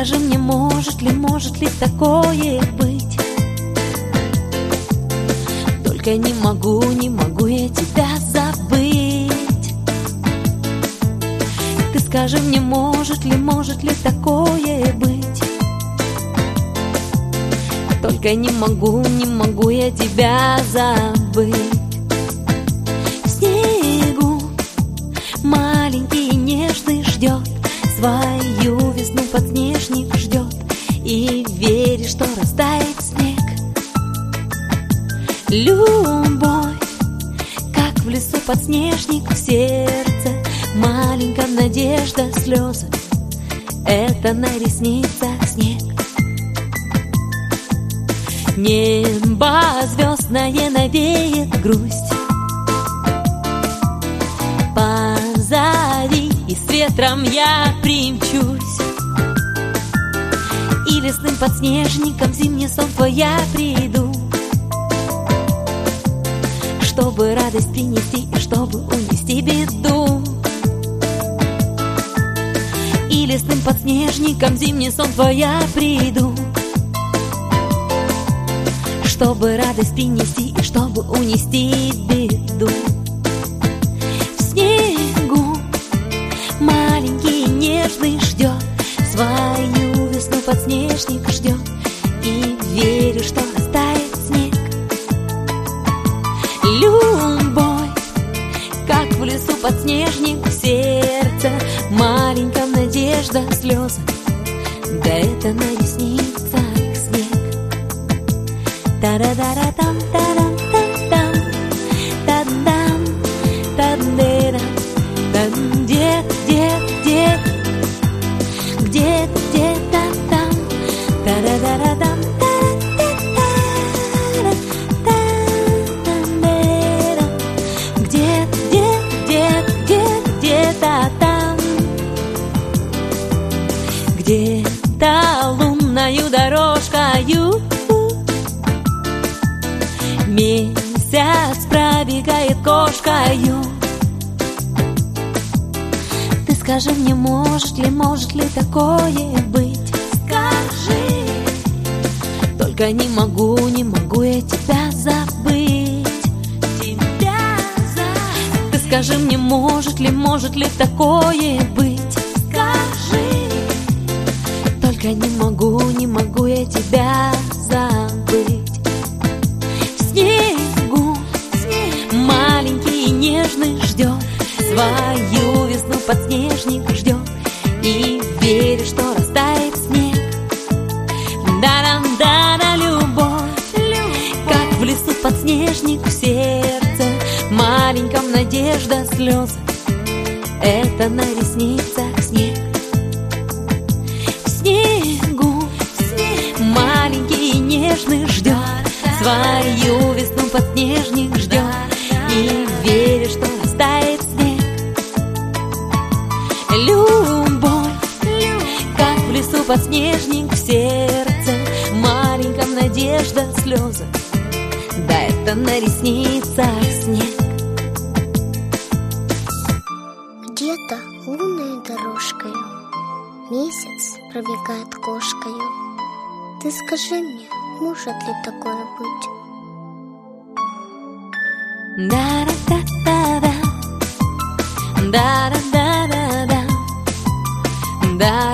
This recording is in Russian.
скажи мне, может ли такое быть? Только не могу я тебя забыть. Ты скажи мне, может ли такое быть? Только не могу я тебя забыть. В снегу маленький и нежный ждет свою весну, подснежник ждет и верит, что растает снег. Любовь, как в лесу подснежник, в сердце маленькая надежда, слезы — это на ресницах снег. Небо звездное навеет грусть, позови, и с ветром я примчусь, и лесным подснежником зимний сон твой я приду, чтобы радость принести и чтобы унести беду. И лесным подснежником зимний сон твой я приду, чтобы радость принести и чтобы унести беду. В снегу маленький и нежный ждет свою весну, подснежник ждет и верю, что растает снег. Любовь, как в лесу подснежник, в сердце маленькая надежда, слезы, да это на ресницах снег. Та-да-да-да-там, та-дам-там-там, та-дам, та-дэ-дам, та-дам, где-то там, та-да-да-да-дам, та-да-да-да-дам, где-то там, где-то лунною дорожкою месяц пробегает кошкою. Ты скажи мне, может ли такое быть? Скажи. Только не могу я тебя забыть. Ты скажи мне, может ли такое быть? Скажи. Только не могу я тебя забыть. Маленький и нежный ждет свою весну, подснежник ждет и верит, что растает снег. Да-да-да-да, любовь, как в лесу подснежник, в сердце маленьком надежда, слезы — это на ресницах снег. В снегу маленький и нежный ждет свою весну, подснежник ждет и верит, что растает снег. Любовь, как в лесу подснежник, в сердце маленьком надежда, слезы, да это на ресницах снег. Где-то лунной дорожкою месяц пробегает кошкою. Ты скажи мне, может ли такое быть? Да-да-да-да-да, да-да-да-да-да, да.